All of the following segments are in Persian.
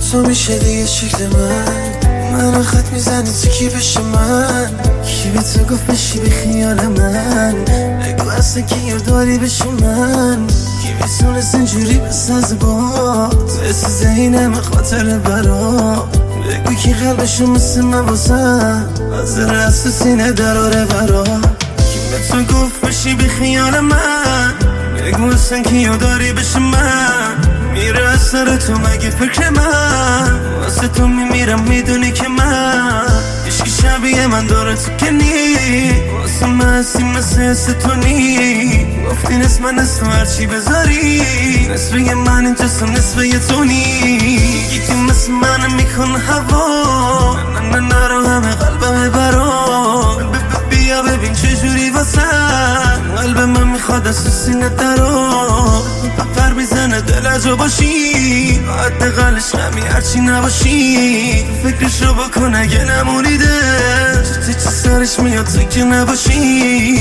تو میشه دیگه شکل من خط میزنی تو کیفش من کی به تو گفت بشی به خیال من بگو اصلا کیو داری بشی من کی میتونست اینجوری بساز با بسازه این همه خاطر برا بگو کی قلبشو مثل من واسم حاضر از تو سینه دراره برا کی به تو گفت بشی به خیال من بگو اصلا کیو داری بشی من میره از سر تو مگه فکر من واسه تو میمیرم میدونی که من عشقی شبیه من داره تو که نی واسه من هستی مثل حس تو نی گفتی نصف من نصف هرچی بذاری نصف من اینجاست و نصف تو نی یکی مثل من میکن هوا نه نرو همه قلبم برا بیا ببین چجوری واسه قلب من میخواد از تو سینه درا پر میزنه دل جو باشی حداقلش غمی هرچی نباشی فکرشو بکن اگه نمونیده چه سرش میاد تو که نباشی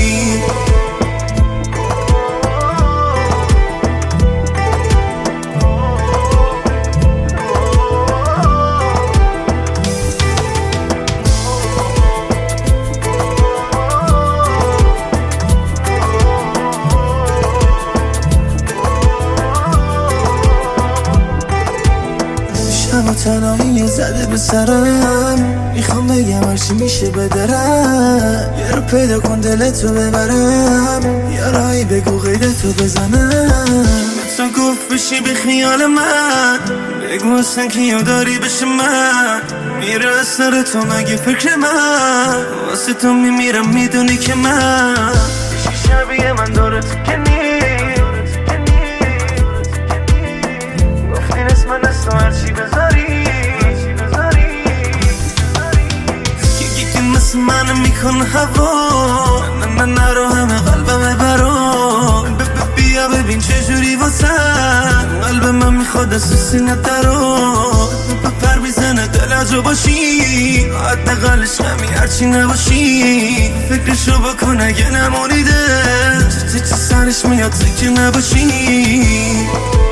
اما تنهایی زده به سرم میخوام بگم هرچی میشه بدرم یه رو پیدا کن دلتو ببرم یه راهی بگو قیدتو بزنم تو گفت بشی به خیال من بگو اصلا کیو داری بشه من میره از سر تو مگه فکر من واسه تو میمیرم میدونی که من عشقی شبیه من داره تو که نی گفتی نصف من نصف هرچی بذاری یکی مثل من میکن هوا نه نرو همه قلبم برا بیا ببین چجوری واسه قلب من میخواد از تو سینه درا پر میزنه دل جو باشی حداقلش غمی هرچی نباشی فکرشو بکن اگه نمونیده چه سرش میاد تو که نباشی